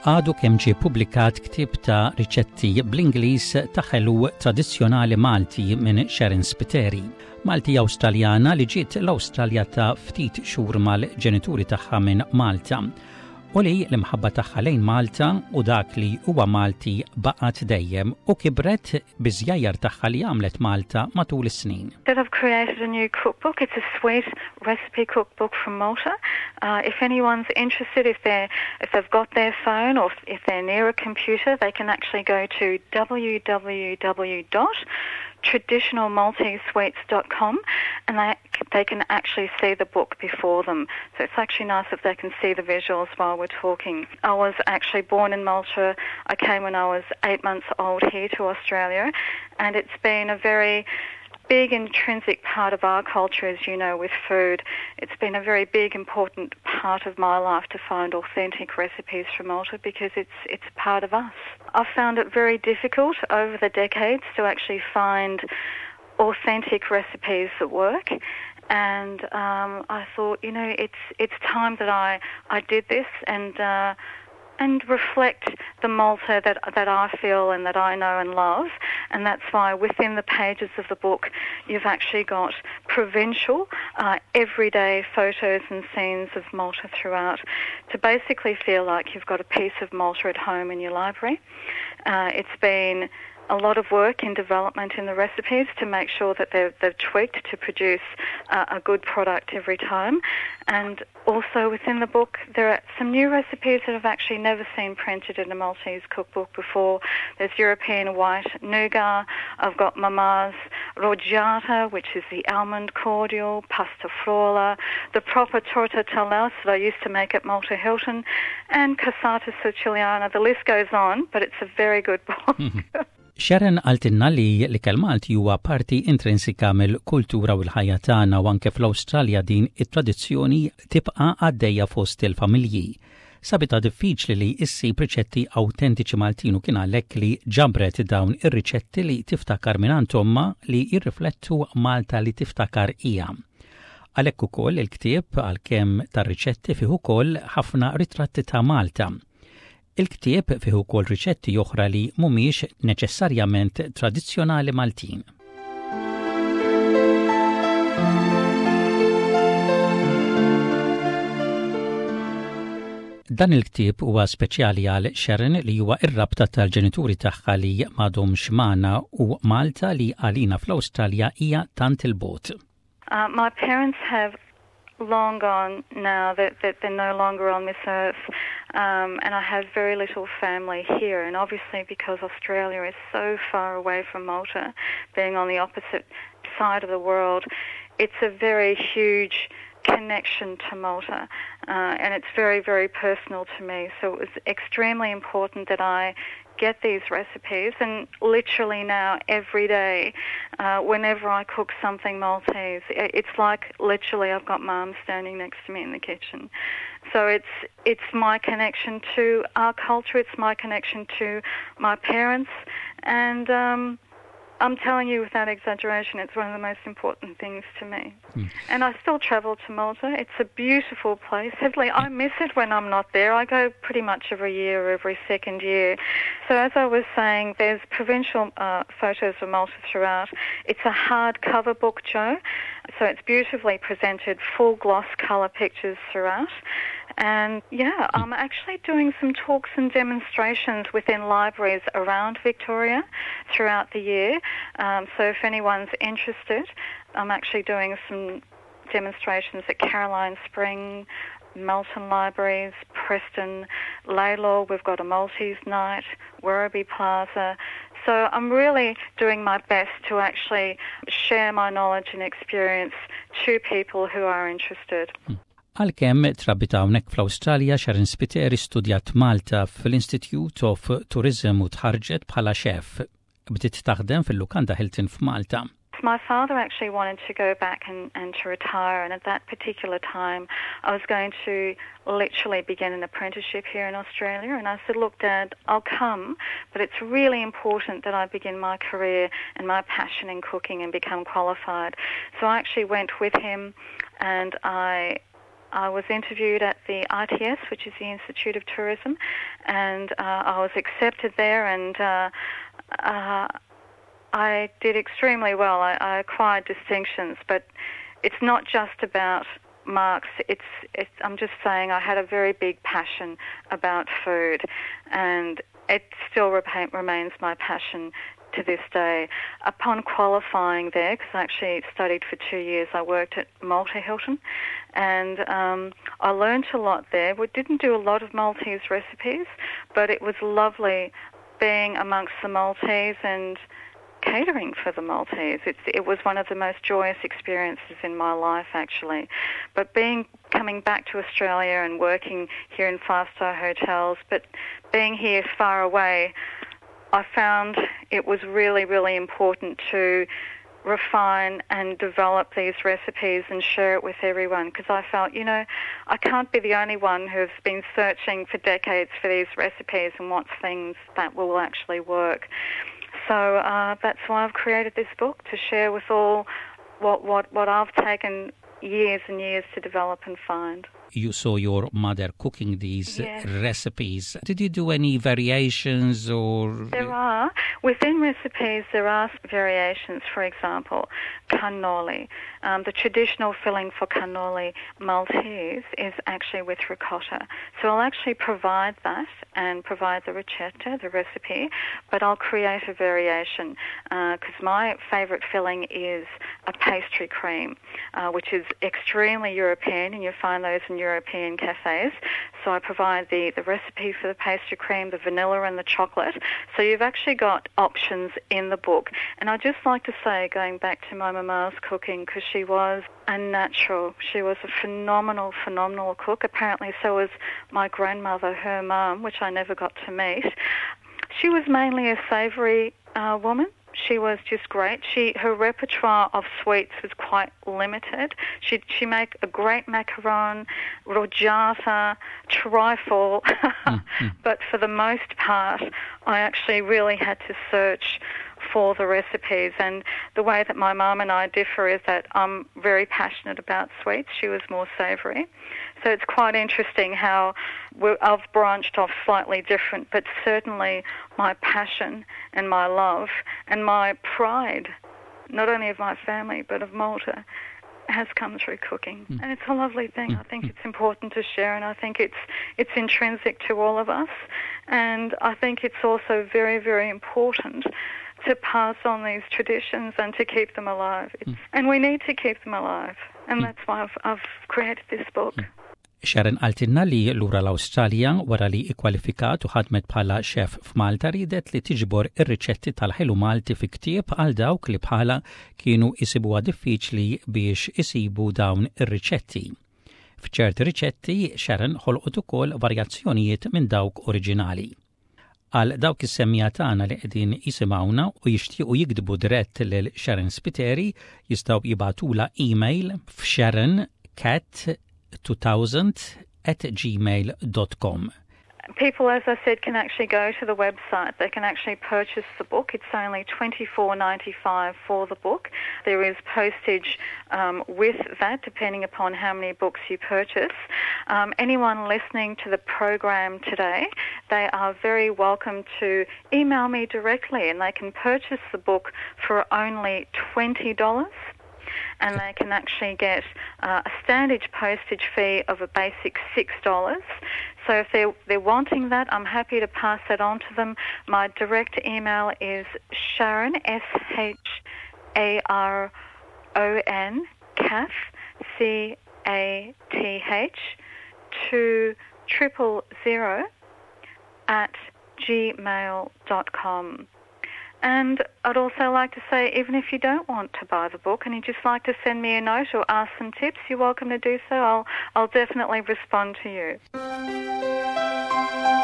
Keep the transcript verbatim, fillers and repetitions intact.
Għadu kemm ġie ppubblikat ktieb ta' riċetti bl-Ingliż ta' ħelu tradizzjonali Malti minn Sharon Spiteri. Malti Awstraljana li ġiet l-Awstralja ta' ftit xhur mal-ġenituri tagħha minn Malta. U li l-imħabba tagħha lejn Malta u dak li huwa Malti baqgħet dejjem u kibret biżjajjar tagħha li għamlet Malta matul is-snin. That I've created a new cookbook. It's a sweet recipe cookbook from Malta. Uh, if anyone's interested, if they're if they've got their phone or if they're near a computer, they can actually go to w w w dot traditional maltese sweets dot com and they they can actually see the book before them. So it's actually nice if they can see the visuals while we're talking. I was actually born in Malta. I came when I was eight months old here to Australia, and it's been a very big intrinsic part of our culture, as you know, with food. It's been a very big, important part of my life to find authentic recipes from Malta because it's it's part of us. I've found it very difficult over the decades to actually find authentic recipes that work. And um, I thought, you know, it's it's time that I, I did this and uh, and reflect the Malta that that I feel and that I know and love. And that's why within the pages of the book, you've actually got provincial, uh, everyday photos and scenes of Malta throughout to basically feel like you've got a piece of Malta at home in your library. Uh, it's been a lot of work in development in the recipes to make sure that they're, they're tweaked to produce uh, a good product every time. And also within the book, there are some new recipes that I've actually never seen printed in a Maltese cookbook before. There's European white nougat. I've got Mama's roggiata, which is the almond cordial, pasta frolla, the proper torta talas that I used to make at Malta Hilton, and cassata siciliana. The list goes on, but it's a very good book. Sharon għaltinna li l-ikel Malti huwa parti intrinsika mill-kultura u l-ħajja tagħna u anke fl-Awstralja din it-tradizzjoni tibqa' għaddejja fost il-familji. Sabita diffiċli li issib riċetti awtentiċi Maltin u kien għalhekk li ġabret dawn ir-riċetti li tiftakar mingħand omma li jirriflettu Malta li tiftakar hija. Għalhekk ukoll il-ktieb għalkemm tar-riċetti fih ukoll ħafna ritratti ta' Malta. Il-ktieb fih ukoll riċetti oħra li mhumiex neċessarjament tradizzjonali Maltin. Dan il-ktieb huwa speċjali għal Sharon li huwa ir-rabta tal-ġenituri tagħha li m'għadhomx magħna u Malta li għalina fl-Awstralja hija tant il-bogħod. Uh, my parents have long gone now, that, that they're no longer on this earth, um, and I have very little family here. And obviously because Australia is so far away from Malta, being on the opposite side of the world, it's a very huge connection to Malta, uh, and it's very, very personal to me. So it was extremely important that I get these recipes, and literally now every day, uh, whenever I cook something Maltese, it's like literally I've got Mum standing next to me in the kitchen. So it's it's my connection to our culture, it's my connection to my parents, and um, I'm telling you without exaggeration, it's one of the most important things to me. Mm. And I still travel to Malta. It's a beautiful place. Heavily, I miss it when I'm not there. I go pretty much every year or every second year. So as I was saying, there's provincial uh, photos of Malta throughout. It's a hardcover book, Joe. So it's beautifully presented, full gloss colour pictures throughout. And yeah, I'm actually doing some talks and demonstrations within libraries around Victoria throughout the year. Um, so if anyone's interested, I'm actually doing some demonstrations at Caroline Spring, Melton Libraries, Preston, Laylaw. We've got a Maltese night, Werribee Plaza. So I'm really doing my best to actually share my knowledge and experience to people who are interested. Hmm. Għalkemm trabbita hawnhekk fl-Awstralja, Sharon Spiteri studjat Malta fl-Institute of Tourism u tħarġet bħala chef. Bdiet taħdem fil-Lukanda Hilton f'Malta. My father actually wanted to go back and, and to retire, and at that particular time I was going to literally begin an apprenticeship here in Australia, and I said, look Dad, I'll come, but it's really important that I begin my career and my passion in cooking and become qualified. So I actually went with him, and I I was interviewed at the I T S, which is the Institute of Tourism, and uh, I was accepted there, and uh, uh, I did extremely well. I, I acquired distinctions, but it's not just about marks. It's, it's, I'm just saying I had a very big passion about food, and it still re- remains my passion to this day. Upon qualifying there, because I actually studied for two years, I worked at Malta Hilton, and um, I learned a lot there. We didn't do a lot of Maltese recipes, but it was lovely being amongst the Maltese and catering for the Maltese. It's, it was one of the most joyous experiences in my life, actually. But being coming back to Australia and working here in five-star hotels, but being here far away, I found it was really, really important to refine and develop these recipes and share it with everyone, because I felt, you know, I can't be the only one who's been searching for decades for these recipes and wants things that will actually work. So uh, that's why I've created this book, to share with all what, what, what I've taken years and years to develop and find. You saw your mother cooking these yes. recipes. Did you do any variations or...? There are. Within recipes, there are variations. For example, cannoli. Um, the traditional filling for cannoli Maltese is actually with ricotta. So I'll actually provide that and provide the ricetta, the recipe, but I'll create a variation because uh, my favourite filling is a pastry cream, uh, which is extremely European, and you find those in European cafes. So I provide the, the recipe for the pastry cream, the vanilla and the chocolate. So you've actually got options in the book. And I'd just like to say, going back to my mama's cooking, because she was a natural. She was a phenomenal, phenomenal cook. Apparently so was my grandmother, her mum, which I never got to meet. She was mainly a savoury uh, woman. She was just great. She her repertoire of sweets was quite limited. She she make a great macaron, rojata, trifle, mm-hmm. but for the most part, I actually really had to search for the recipes. And the way that my mum and I differ is that I'm very passionate about sweets. She was more savoury. So it's quite interesting how we're, I've branched off slightly different, but certainly my passion and my love and my pride, not only of my family but of Malta, has come through cooking. Mm. And it's a lovely thing. Mm. I think it's important to share, and I think it's it's intrinsic to all of us. And I think it's also very, very important to pass on these traditions and to keep them alive. Mm. And we need to keep them alive. And mm. that's why I've, I've created this book. Mm. Sharon għaltilna li lura l-Awstralja wara li ikkwalifikat u ħadmet bħala xef f'Malta ridet li tiġbor ir-riċetti tal-ħelu Malti fi ktieb għal dawk li bħala kienu isibuha diffiċli biex isibu dawn ir-riċetti. F'ċerti riċetti Sharon ħolqot ukoll varjazzjonijiet minn dawk oriġinali. Għal dawk is-semmija tagħna li qegħdin jisimgħuna u jixtiequ jikdbu dirett lil Sharon Spiteri jistgħu jibatula email f'sharon cat two thousand at gmail dot com. People, as I said, can actually go to the website. They can actually purchase the book. It's only twenty-four ninety-five for the book. There is postage um, with that, depending upon how many books you purchase. Um, anyone listening to the program today, they are very welcome to email me directly, and they can purchase the book for only twenty dollars. And they can actually get uh, a standard postage fee of a basic six dollars. So if they're, they're wanting that, I'm happy to pass that on to them. My direct email is Sharon, S H A R O N, Cath, C A T H, two triple zero at gmail dot com. And I'd also like to say, even if you don't want to buy the book and you just like to send me a note or ask some tips, you're welcome to do so. I'll, I'll definitely respond to you.